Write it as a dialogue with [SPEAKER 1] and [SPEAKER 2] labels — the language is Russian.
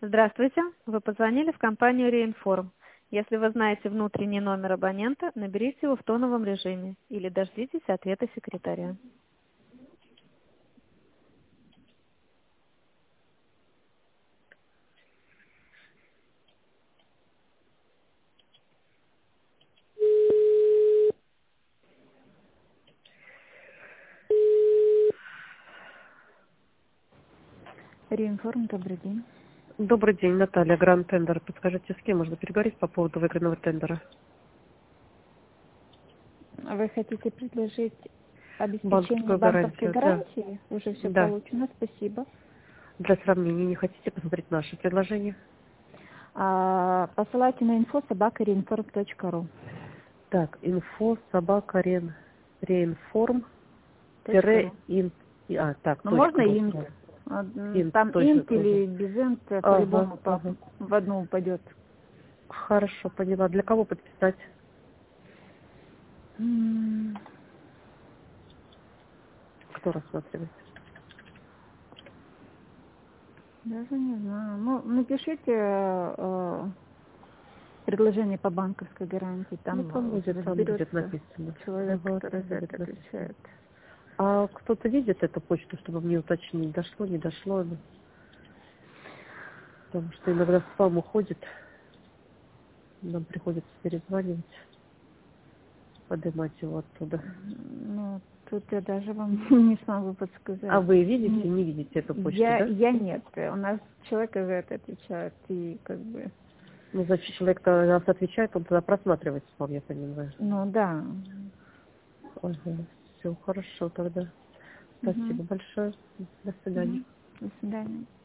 [SPEAKER 1] Здравствуйте. Вы позвонили в компанию Реинформ. Если вы знаете внутренний номер абонента, наберите его в тоновом режиме или дождитесь ответа секретаря. Реинформ, добрый день.
[SPEAKER 2] Добрый день, Наталья, Гранд Тендер. Подскажите, с кем можно переговорить по поводу выигранного тендера?
[SPEAKER 1] Вы хотите предложить обеспечение
[SPEAKER 2] Банковскую
[SPEAKER 1] банковской
[SPEAKER 2] гарантию, да.
[SPEAKER 1] гарантии? Уже все
[SPEAKER 2] Да.
[SPEAKER 1] получено, спасибо.
[SPEAKER 2] Для сравнения, не хотите посмотреть наши предложения?
[SPEAKER 1] Посылайте на info@reinform.ru.
[SPEAKER 2] Так, инфо, собака, реинформ,
[SPEAKER 1] .ру.
[SPEAKER 2] так,
[SPEAKER 1] Ну, можно
[SPEAKER 2] точка ру
[SPEAKER 1] инт.
[SPEAKER 2] сразу. Инт,
[SPEAKER 1] Там инт
[SPEAKER 2] точно, ага.
[SPEAKER 1] или без инт,
[SPEAKER 2] Ага,
[SPEAKER 1] по-любому
[SPEAKER 2] ага.
[SPEAKER 1] в одну упадет.
[SPEAKER 2] Хорошо, поняла. Для кого подписать?
[SPEAKER 1] М,
[SPEAKER 2] Кто рассматривает?
[SPEAKER 1] Даже не знаю. Ну, напишите предложение по банковской гарантии.
[SPEAKER 2] Ну,
[SPEAKER 1] Там
[SPEAKER 2] там будет
[SPEAKER 1] разберется
[SPEAKER 2] написано.
[SPEAKER 1] человек,
[SPEAKER 2] Ага,
[SPEAKER 1] который
[SPEAKER 2] там
[SPEAKER 1] за
[SPEAKER 2] будет
[SPEAKER 1] это
[SPEAKER 2] написано.
[SPEAKER 1] отвечает.
[SPEAKER 2] А кто-то видит эту почту, чтобы мне уточнить, дошло, не дошло? Ну, потому что иногда спам уходит, нам приходится перезванивать, поднимать его оттуда.
[SPEAKER 1] Ну, тут я даже вам не смогу
[SPEAKER 2] А
[SPEAKER 1] подсказать.
[SPEAKER 2] вы видите, не видите эту почту, да?
[SPEAKER 1] Я нет. У нас человек за это отвечает. И как бы,
[SPEAKER 2] Ну, значит, человек, который нас отвечает, он тогда просматривает спам, я понимаю.
[SPEAKER 1] ну да.
[SPEAKER 2] Ага, все, хорошо тогда.
[SPEAKER 1] Мгм.
[SPEAKER 2] Спасибо большое. До свидания.
[SPEAKER 1] Мгм. До свидания.